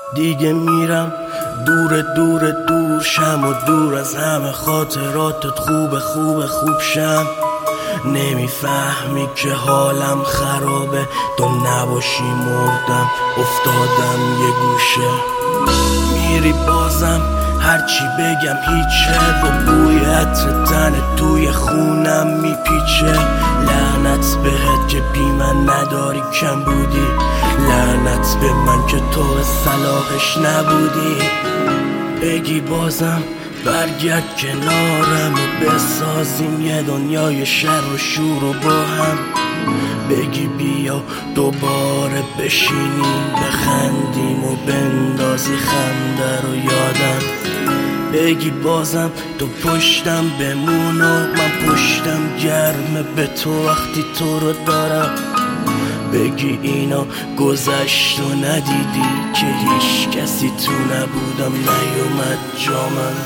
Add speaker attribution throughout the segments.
Speaker 1: دیگه میرم دور دور دور شم و دور از همه خاطراتت خوب شم. نمیفهمی که حالم خرابه، تو نباشی مردم افتادم یه گوشه. میری بازم هرچی بگم هیچه، و بوی عطر تنت توی خونم میپیچه. لعنت بهت که بی من نداری کم بودی، لعنت به من که تو صلاحش نبودی. بگی بازم برگرد کنارم و بسازیم یه دنیای شر و شور و با هم. بگی بیا دوباره بشینیم بخندیم و بندازی خنده رو یادم. بگی بازم تو پشتم بمون و من پشتم گرمه به تو وقتی تو رو دارم. بگی اینا گذشت و ندیدی که هیچ کسی تو نبودم نیومد جامم.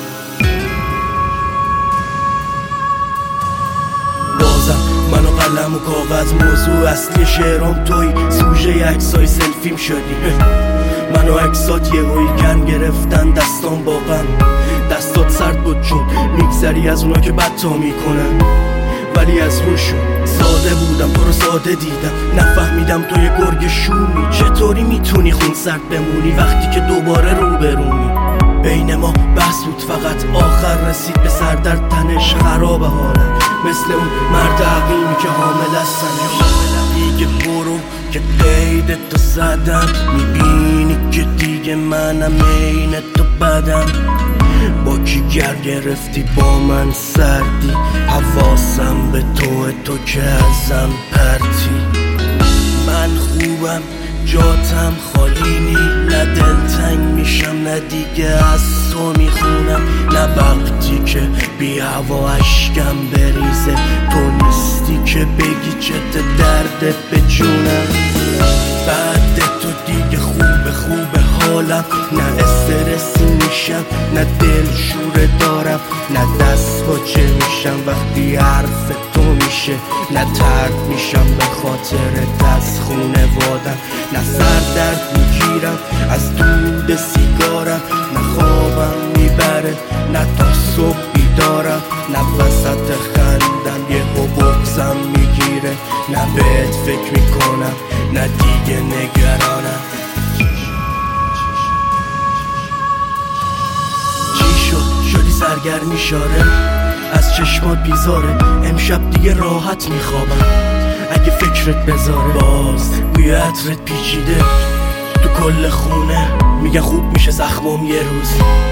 Speaker 1: بازم من و قلم و کاغذ موضوع اصلی شعرام توی، سوژه عکسای سلفیم شدی. من و عکسات یه ویکند گرفتن دستان با غم. دستات سرد بود چون میگذری از اونا که بد تا میکنن، ولی از روشون ساده بودم، تو رو ساده دیدم. نفهمیدم تو یه گرگ شومی، چطوری میتونی خون سرد بمونی وقتی که دوباره روبرومی. بین ما بحث بود فقط، آخر رسید به سر در تنش خراب حالم، مثل اون مرد عقیمی که حامل از سنش. دیگه برو که قید تو زدم، میبینی که دیگه منم عین تو بدم. با کی گر گرفتی با من سردی، حواسم به تو که ازم پرتی. من خوبم جاتم خالی نی، نه دلتنگ میشم نه دیگه از تو میخونم. نه وقتی که بی هوا اشکم بریزه تو نیستی که بگی چت درد به جونم. بعد تو دیگه خوب حالم، نه استرسی میشم نه دل شوره دارم، نه دست باچه میشم وقتی حرف تو میشه، نه ترد میشم به خاطر از خونوادم، نه سر درد میگیرم از دود سیگارم، نه خوابم میبره نه تا صبح بیدارم، نه وسط خندم یه بغضم میگیره، نه بهت فکر میکنم نه دیگه نگرانم. شدی سرگرمی شاره از چشمات بیزاره، امشب دیگه راحت میخوابم اگه فکرت بذاره. باز بوی عطرت پیچیده تو کل خونه، میگن خوب میشه زخمم یه روز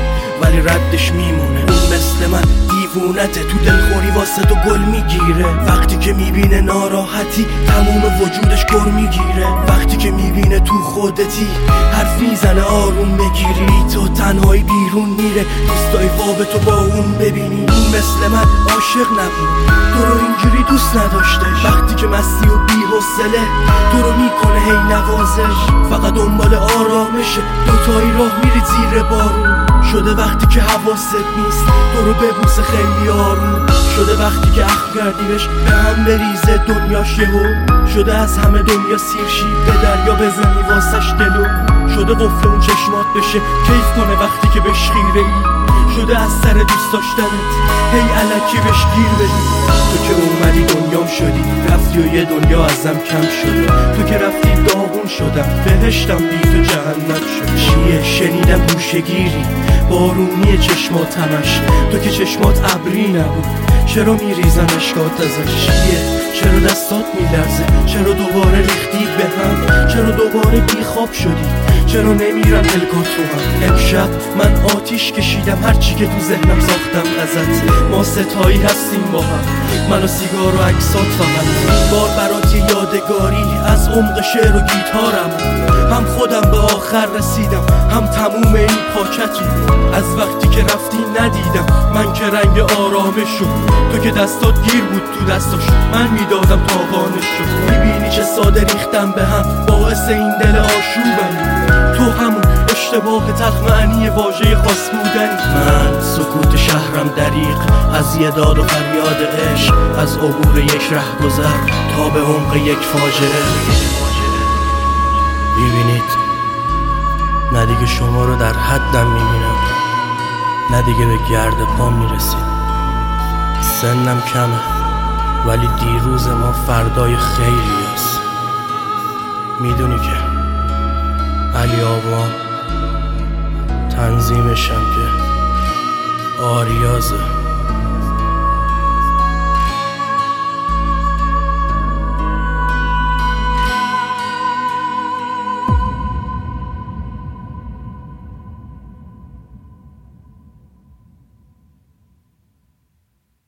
Speaker 1: ولی ردش میمونه. اون مثل من دیوونته، تو دلخوری واسه تو گل میگیره. وقتی که میبینه ناراحتی تموم وجودش گر میگیره. وقتی که میبینه تو خودتی حرف میزنه آروم بگیری. تو تنهایی بیرون میره دوستای خواب تو با اون ببینی. اون مثل من عاشق نبود، تو رو اینجوری دوست نداشتش. وقتی که مستی و بی حوصله تو رو میکنه هی نوازش، فقط دنبال آرامشه. دوتایی راه میری زیر بارون شده. وقتی که حواست نیست تو رو ببوسه خیلی آروم شده. وقتی که اخم کردیمش به هم بریزه دنیاش یهو شده. از همه دنیا سیرشی به دریا بزنی واسش دلو شده. قفل اون چشمات بشه کیف کنه وقتی که بهش خیره ای شده. از سر دوست داشتنت هی الکی بهش گیر بدی. تو که اومدی دنیام شدی، رفتی و یه دنیا ازم کم شده. تو که رفتی داغون شدم، بهشتم بی تو جهنم شد. چیه شنیدم گوشه‌گیری بارونی چشمات همش، تو که چشمات ابری نبود چرا میریزن اشکات ازش؟ چیه چرا دستات میلرزه؟ چرا دوباره ریختی به هم؟ چرا دوباره بیخواب شدی؟ چرا نمیرم دلگاه تو هم؟ امشب من آتیش کشیدم هرچی که تو ذهنم ساختم ازت. ما ستایی هستیم با هم، من و سیگار و عکسات فقط. بار برات یه یادگاری از عمق شعر و گیتارم. هم خودم به آخر رسیدم هم تموم این پاکتون. از وقتی که رفتی ندیدم من که رنگ آرامش شد. تو که دستات گیر بود تو دستاش من میدادم تا قانش شد. میبینی چه ساده ریختم به هم باعث این دل آشوبم. تو همون اشتباه تلخ معنی واژه خاص بودنی. من سکوت شهرم دریغ از یه داد و فریاد عشق، از عبور یک رهگذر تا به عمق یک فاجعه. میبینید نه دیگه شما رو در حدم میبینم، نه دیگه به گرد پا میرسید. سنم کمه ولی دیروز ما فردای خیلی هست. میدونی که علی آقا تنظیمشم که آریازه.